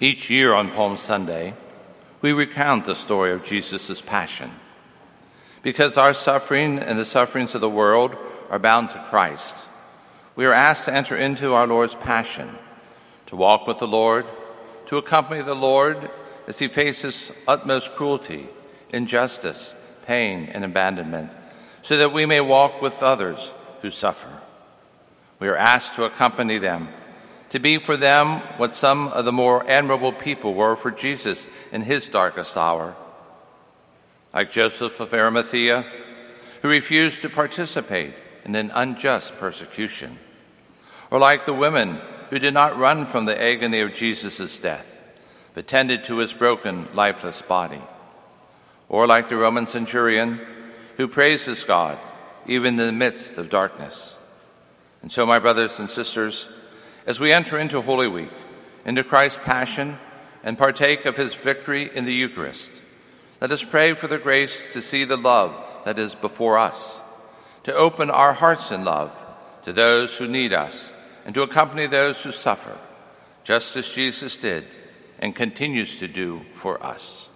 Each year on Palm Sunday, we recount the story of Jesus' passion. Because our suffering and the sufferings of the world are bound to Christ, we are asked to enter into our Lord's passion, to walk with the Lord, to accompany the Lord as he faces utmost cruelty, injustice, pain, and abandonment, so that we may walk with others who suffer. We are asked to accompany them, to be for them what some of the more admirable people were for Jesus in his darkest hour. Like Joseph of Arimathea, who refused to participate in an unjust persecution. Or like the women who did not run from the agony of Jesus' death, but tended to his broken, lifeless body. Or like the Roman centurion who praises God even in the midst of darkness. And so, my brothers and sisters, as we enter into Holy Week, into Christ's passion, and partake of his victory in the Eucharist, let us pray for the grace to see the love that is before us, to open our hearts in love to those who need us, and to accompany those who suffer, just as Jesus did and continues to do for us.